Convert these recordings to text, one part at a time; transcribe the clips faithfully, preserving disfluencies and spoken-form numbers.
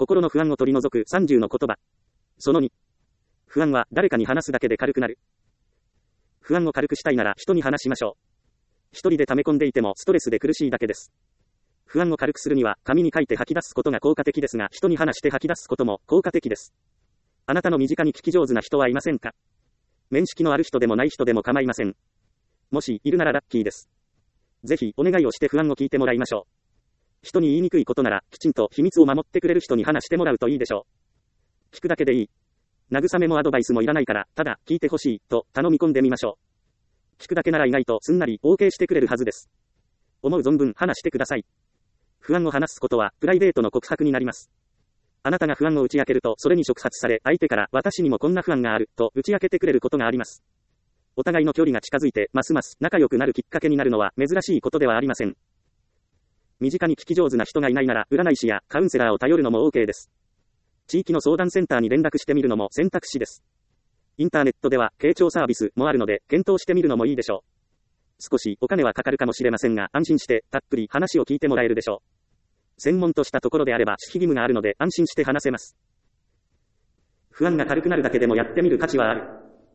心の不安を取り除くさんじゅうの言葉。そのに。不安は誰かに話すだけで軽くなる。不安を軽くしたいなら人に話しましょう。一人で溜め込んでいてもストレスで苦しいだけです。不安を軽くするには紙に書いて吐き出すことが効果的ですが、人に話して吐き出すことも効果的です。あなたの身近に聞き上手な人はいませんか？面識のある人でもない人でも構いません。もしいるならラッキーです。ぜひお願いをして不安を聞いてもらいましょう。人に言いにくいことならきちんと秘密を守ってくれる人に話してもらうといいでしょう。聞くだけでいい。慰めもアドバイスもいらないから、ただ聞いてほしいと頼み込んでみましょう。聞くだけなら意外とすんなり OK してくれるはずです。思う存分話してください。不安を話すことはプライベートの告白になります。あなたが不安を打ち明けると、それに触発され、相手から私にもこんな不安があると打ち明けてくれることがあります。お互いの距離が近づいて、ますます仲良くなるきっかけになるのは珍しいことではありません。身近に聞き上手な人がいないなら、占い師やカウンセラーを頼るのも OK です。地域の相談センターに連絡してみるのも選択肢です。インターネットでは傾聴サービスもあるので、検討してみるのもいいでしょう。少しお金はかかるかもしれませんが、安心してたっぷり話を聞いてもらえるでしょう。専門としたところであれば守秘義務があるので安心して話せます。不安が軽くなるだけでもやってみる価値はある。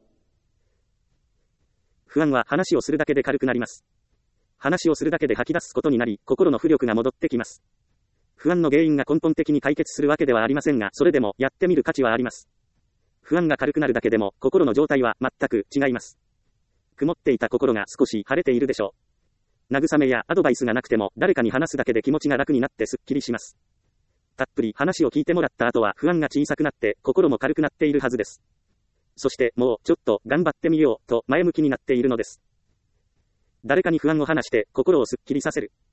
不安は話をするだけで軽くなります。話をするだけで吐き出すことになり、心の浮力が戻ってきます。不安の原因が根本的に解決するわけではありませんが、それでもやってみる価値はあります。不安が軽くなるだけでも心の状態は全く違います。曇っていた心が少し晴れているでしょう。慰めやアドバイスがなくても誰かに話すだけで気持ちが楽になってすっきりします。たっぷり話を聞いてもらった後は不安が小さくなって心も軽くなっているはずです。そしてもうちょっと頑張ってみようと前向きになっているのです。誰かに不安を話して心をすっきりさせる。